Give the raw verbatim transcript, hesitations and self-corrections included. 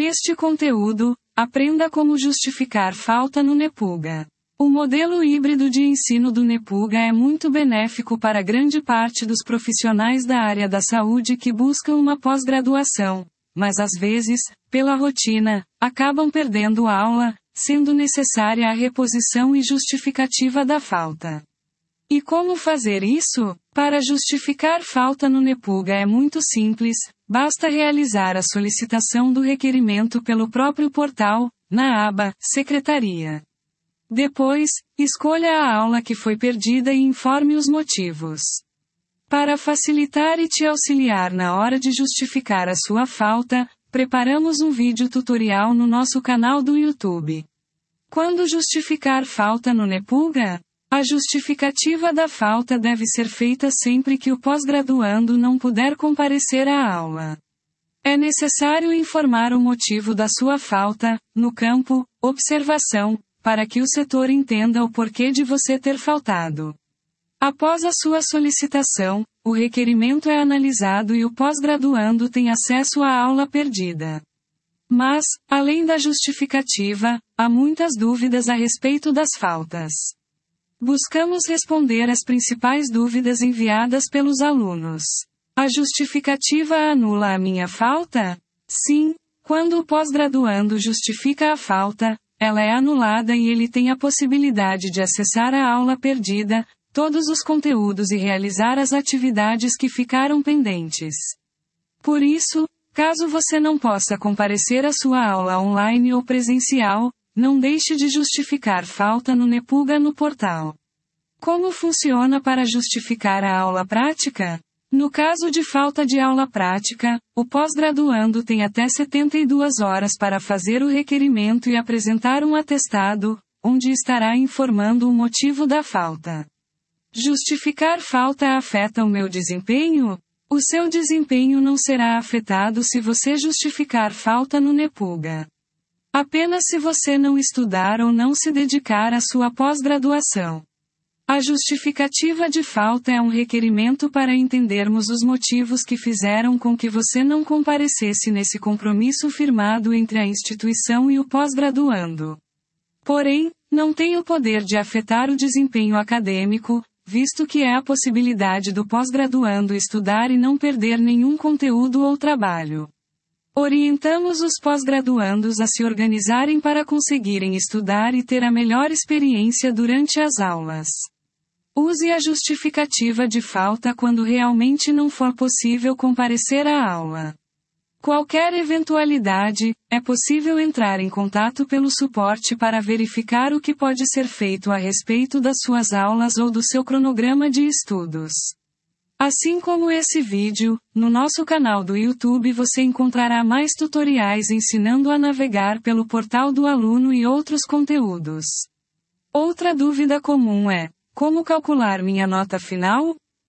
Neste conteúdo, aprenda como justificar falta no Nepuga. O modelo híbrido de ensino do Nepuga é muito benéfico para grande parte dos profissionais da área da saúde que buscam uma pós-graduação, mas às vezes, pela rotina, acabam perdendo aula, sendo necessária a reposição e justificativa da falta. E como fazer isso? Para justificar falta no Nepuga é muito simples, basta realizar a solicitação do requerimento pelo próprio portal, na aba Secretaria. Depois, escolha a aula que foi perdida e informe os motivos. Para facilitar e te auxiliar na hora de justificar a sua falta, preparamos um vídeo tutorial no nosso canal do YouTube. Quando justificar falta no Nepuga? A justificativa da falta deve ser feita sempre que o pós-graduando não puder comparecer à aula. É necessário informar o motivo da sua falta, no campo Observação, para que o setor entenda o porquê de você ter faltado. Após a sua solicitação, o requerimento é analisado e o pós-graduando tem acesso à aula perdida. Mas, além da justificativa, há muitas dúvidas a respeito das faltas. Buscamos responder as principais dúvidas enviadas pelos alunos. A justificativa anula a minha falta? Sim, quando o pós-graduando justifica a falta, ela é anulada e ele tem a possibilidade de acessar a aula perdida, todos os conteúdos e realizar as atividades que ficaram pendentes. Por isso, caso você não possa comparecer à sua aula online ou presencial, não deixe de justificar falta no Nepuga no portal. Como funciona para justificar a aula prática? No caso de falta de aula prática, o pós-graduando tem até setenta e duas horas para fazer o requerimento e apresentar um atestado, onde estará informando o motivo da falta. Justificar falta afeta o meu desempenho? O seu desempenho não será afetado se você justificar falta no Nepuga. Apenas se você não estudar ou não se dedicar à sua pós-graduação. A justificativa de falta é um requerimento para entendermos os motivos que fizeram com que você não comparecesse nesse compromisso firmado entre a instituição e o pós-graduando. Porém, não tem o poder de afetar o desempenho acadêmico, visto que é a possibilidade do pós-graduando estudar e não perder nenhum conteúdo ou trabalho. Orientamos os pós-graduandos a se organizarem para conseguirem estudar e ter a melhor experiência durante as aulas. Use a justificativa de falta quando realmente não for possível comparecer à aula. Qualquer eventualidade, é possível entrar em contato pelo suporte para verificar o que pode ser feito a respeito das suas aulas ou do seu cronograma de estudos. Assim como esse vídeo, no nosso canal do YouTube você encontrará mais tutoriais ensinando a navegar pelo portal do aluno e outros conteúdos. Outra dúvida comum é: como calcular minha nota final?